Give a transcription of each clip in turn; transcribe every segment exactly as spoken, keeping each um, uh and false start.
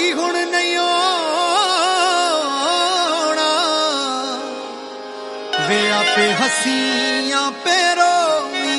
ਹੁਣ ਨਹੀਂ ਆਉਣਾ ਵੇ ਆਪੇ ਹਸੀਆਂ ਪੇ ਰੋਵੀਂ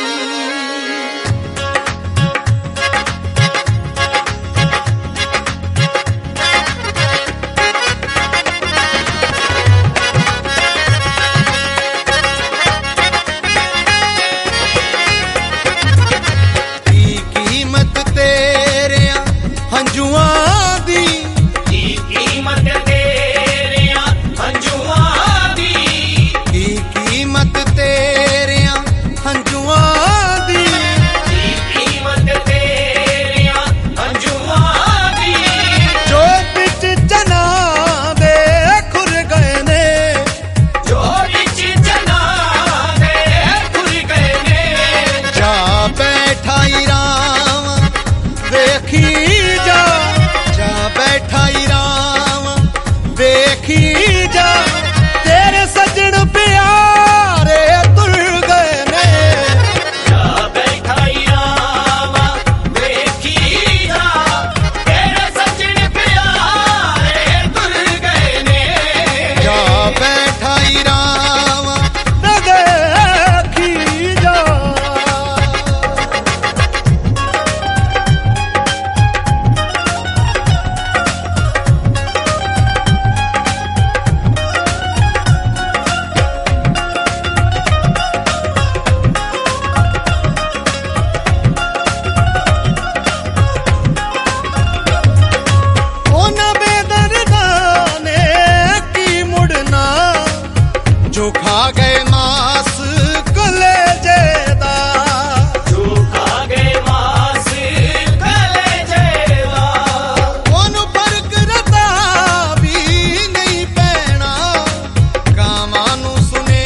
जो खा गए मांस कलेजे दा जो खा गए मांस कलेजे दा ओनू फर्क रता भी नहीं पैना कामां नू सुने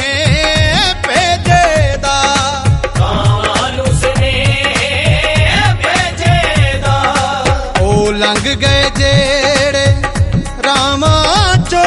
भेजे दा कामां नू सुने भेजे दा ओ लंघ गए जेड़े रामां चो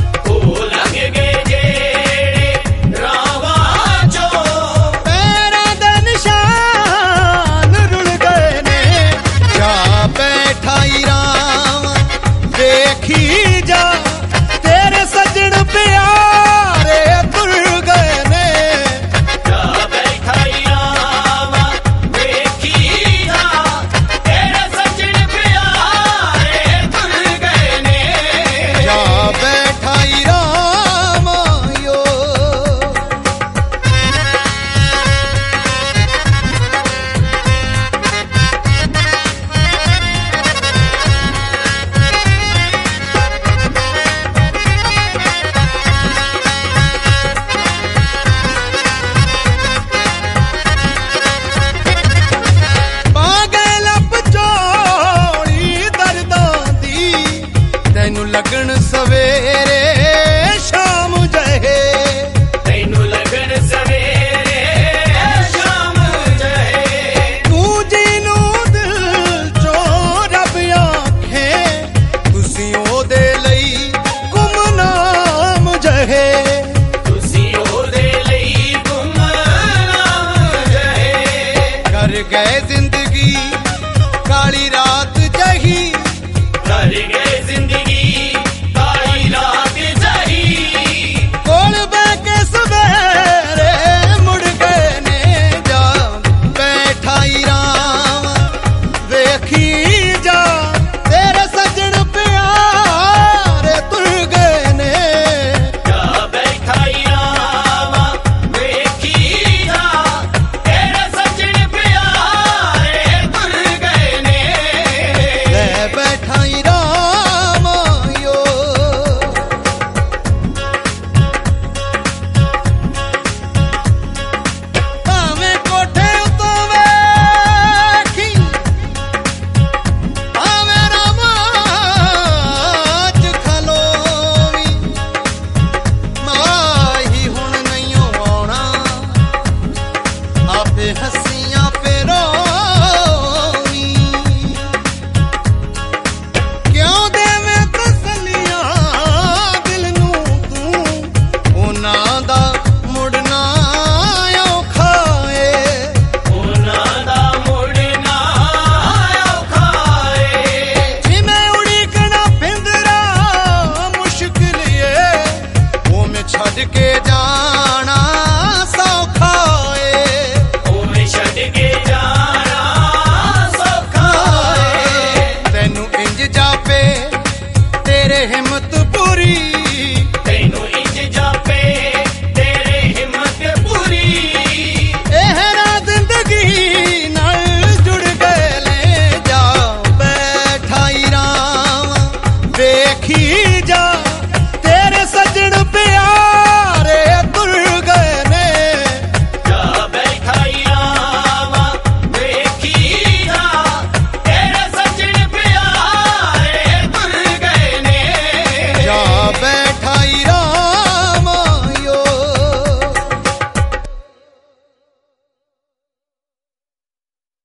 लगन सवेरे शाम जहे तैनू लगन सवेरे शाम जहे तू जीनू दिल चो रब आखे तुसी ओदे लई गुमनाम जहे तुसी ओदे लई गुमनाम जहे कर गए जिंदगी